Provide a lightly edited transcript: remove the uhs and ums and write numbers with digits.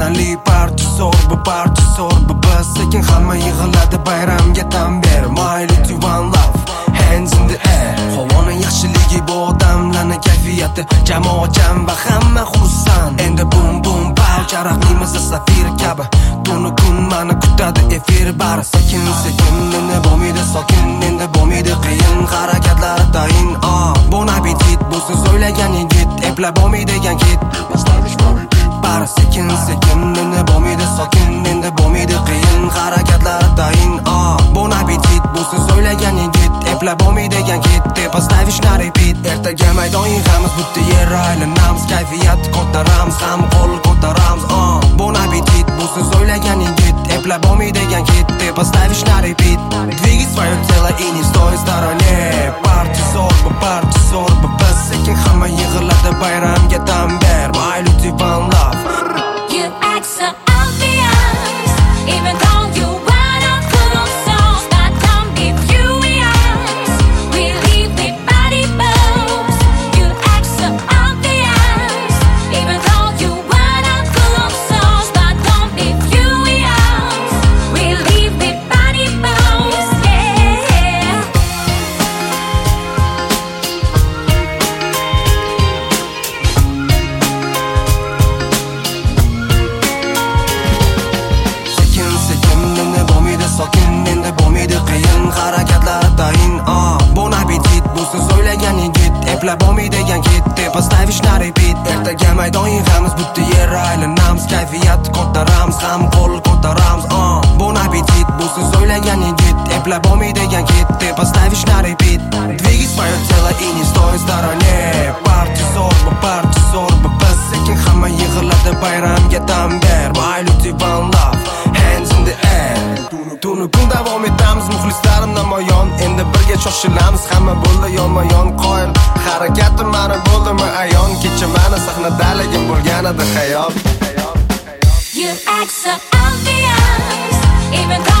tantanali parcha so'r bu biz sekin hamma yig'iladi bayramga tan ber mayli to one love hands in the air havoning yaxshiligi bu odamlarning kayfiyati jamoatchan va hamma xursand endi bum bum pow charaqlaymiz safir kabi tunu kun mani kutadi efir bari sekin endi bo'lmaydi sokin endi bo'lmaydi qiyin harakatlar tayin bon appetit bu siz o'ylagan yigit eplab bo'lmaydigan kit bari sekin endi bo'lmaydi sokin endi bo'lmaydi qiyin harakatlar tayin bon appetit bu siz o'ylagan yigit eplab bo'lmaydigan kit поставишь на repeat ertaga maydon yig'amiz bitta yer aylanamiz kayfiyat ko'taramiz ham qo'l ko'taramiz bon appetit bu siz o'ylagan yigit eplab bo'lmaydigan kit поставишь на repeat двигай свое тело и не стой в стороне party so'r bu biz sekin hamma yig'iladi bayramga tan ber mayli to one love You act so obvious even though you wanna put on songs that don't give you ears we leave the body moves you act so obvious even though you wanna put on songs that don't give you ears we leave the body moves yeah sokin endi bo'lmaydi qiyin harakatlar tayin bon appetit bu siz o'ylagan yigit eplab bo'lmaydigan kit поставишь на repeat ertaga maydon yig'amiz bitta yer aylanamiz kayfiyat ko'taramiz ham qo'l ko'taramiz bon appetit bu siz o'ylagan yigit eplab bo'lmaydigan kit поставишь на repeat двигай свое тело и не стой в стороне party so'r bu biz sekin hamma yig'iladi bayramga tan ber mayli to one love hands in the air tunu kun davom etamiz muxlislarim namoyon endi birga shoshilamiz hamma bo'ldi yonma-yon qoyil harakatim mani bo'ldimi ayon kecha mani sahnadaligim bo'lganida xayol You act so obvious even though